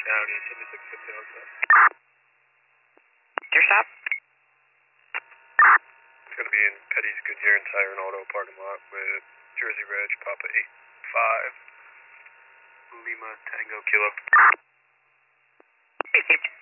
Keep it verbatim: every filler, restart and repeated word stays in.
Audi seventy-six fifty on set. Your stop? It's going to be in Petty's Goodyear and Tire and Auto parking lot with Jersey Reg, Papa eight five, Lima Tango Kilo. Received.